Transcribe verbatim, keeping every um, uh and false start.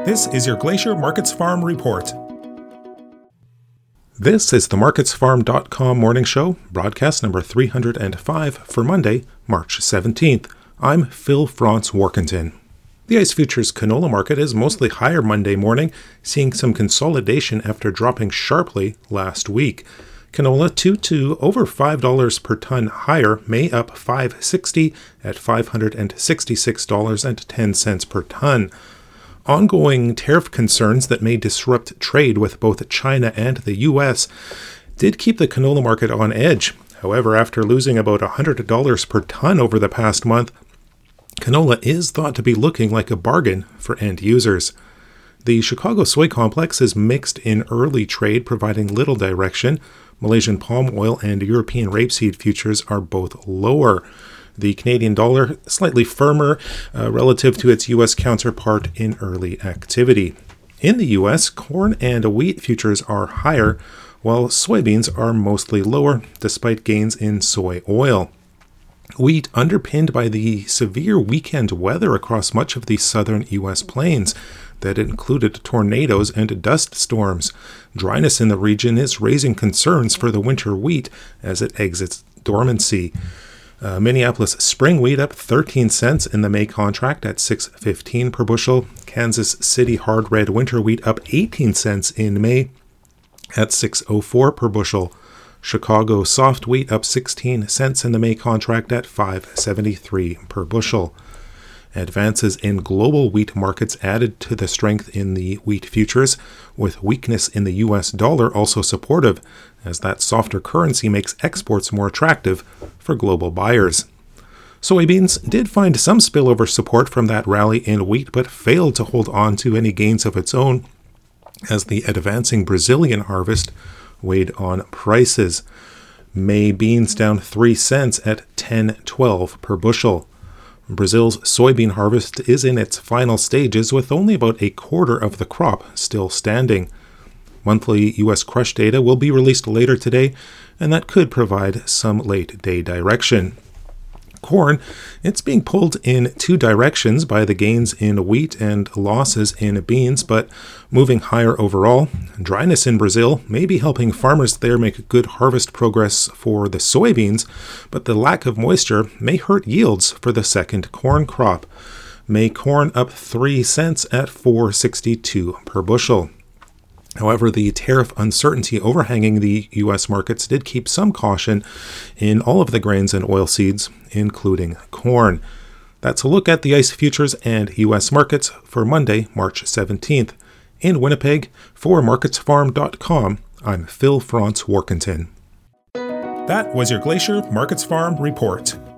This is your Glacier Markets Farm Report. This is the markets farm dot com morning show, broadcast number three hundred five for Monday, March seventeenth. I'm Phil Franz Warkentin. The ICE Futures canola market is mostly higher Monday morning, seeing some consolidation after dropping sharply last week. Canola two to over five dollars per ton higher, May up five dollars and sixty cents at five hundred sixty-six dollars and ten cents per ton. Ongoing tariff concerns that may disrupt trade with both China and the U S did keep the canola market on edge. However, after losing about one hundred dollars per ton over the past month, canola is thought to be looking like a bargain for end users. The Chicago soy complex is mixed in early trade, providing little direction. Malaysian palm oil and European rapeseed futures are both lower. The Canadian dollar slightly firmer uh, relative to its U S counterpart in early activity. In the U S, corn and wheat futures are higher, while soybeans are mostly lower, despite gains in soy oil. Wheat underpinned by the severe weekend weather across much of the southern U S plains that included tornadoes and dust storms. Dryness in the region is raising concerns for the winter wheat as it exits dormancy. Uh, Minneapolis spring wheat up thirteen cents in the May contract at six fifteen per bushel. Kansas City hard red winter wheat up eighteen cents in May at six oh four per bushel. Chicago soft wheat up sixteen cents in the May contract at five seventy-three per bushel. Advances in global wheat markets added to the strength in the wheat futures, with weakness in the U S dollar also supportive, as that softer currency makes exports more attractive for global buyers. Soybeans did find some spillover support from that rally in wheat, but failed to hold on to any gains of its own, as the advancing Brazilian harvest weighed on prices. May beans down three cents at ten twelve per bushel. Brazil's soybean harvest is in its final stages, with only about a quarter of the crop still standing. Monthly U S crush data will be released later today, and that could provide some late-day direction. Corn, it's being pulled in two directions by the gains in wheat and losses in beans, but moving higher overall. Dryness in Brazil may be helping farmers there make good harvest progress for the soybeans, but the lack of moisture may hurt yields for the second corn crop. May corn up three cents at four sixty-two per bushel. However, the tariff uncertainty overhanging the U S markets did keep some caution in all of the grains and oilseeds, including corn. That's a look at the ICE futures and U S markets for Monday, March seventeenth. In Winnipeg, for markets farm dot com, I'm Phil Franz Warkentin. That was your Glacier Markets Farm Report.